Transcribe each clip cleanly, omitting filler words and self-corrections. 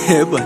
Heba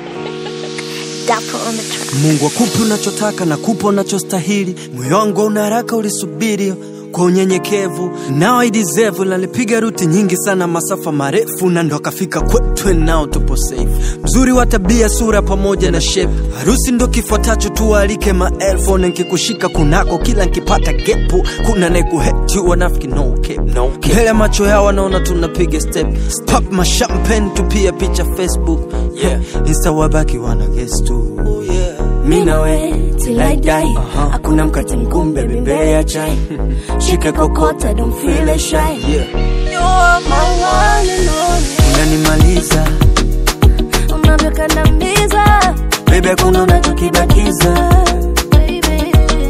Mungu akupe unachotaka na kupa unachostahili. Moyo wangu una haraka ulisubiri kwa unyenyekevu. Now I deserve. Nalipiga ruti nyingi sana masafa marefu na ndo akafika kwetu, now tupo safe. Mzuri wa tabia, sura pamoja na shape. Harusi ndo kifuatacho, tualike maelfu. Nikikushika kunako kila nikipata gepu. Kuna naku hate you wanafiki no cap, no cap. Hele macho yao wanaona tunapiga step. Pop my champagne tupia picha Facebook. Yeah, Insta wabaki wana guess too. Yeah, mimi na wewe till I die. Hakuna mkate mgumu baby mbele ya chai. Shika kokota don't feel shy. Yeah, you're my one and only. Unanimaliza, unavyokandamiza baby hakuna unachokibakiza. Baby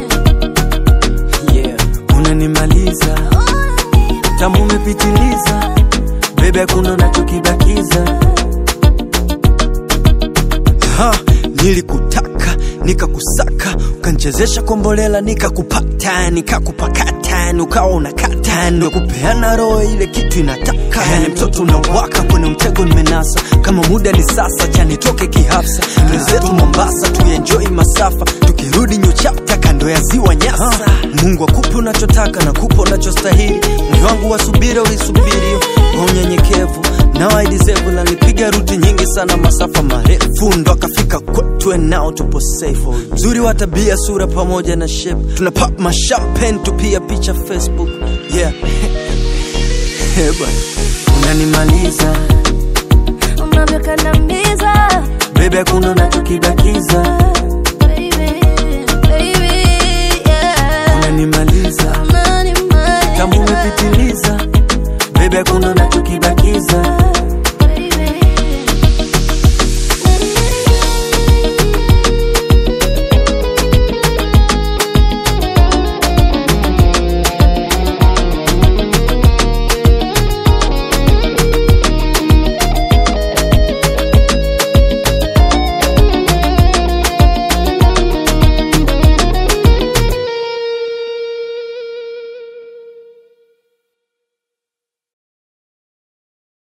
yeah, unanimaliza, tamu umepitiliza. Baby hakuna unachokibakiza. Nilikutaka, nikakusaka, ukanchezesha kombolela, nikakupata, nikakupakata, ukawa unakata, ndo kupeana roho ile kitu inataka. Yani mtoto unawaka kwenye mtego nimenasa, kama muda ni sasa, chani toke kihafsa. Tuzetu Mombasa, tuenjoy masafa, tukirudi new chapter kando ya ziwa Nyasa. Mungu akupe unachotaka na kupa unachostahili. Moyo wangu wasubiri ulisubiri kwa unyenyekevu. Now I deserve. Nalipiga ruti nyingi sana masafa marefu ndo akafika kwetu, now tupo safe. Mzuri wa tabia, sura pamoja na shape. Tuna pop my champagne tupia picha Facebook. Yeah Heba unanimaliza, unavyokandamiza baby hakuna unachokibakiza. Baby yeah, unanimaliza, unanimaliza, kama umepitiliza. Baby hakuna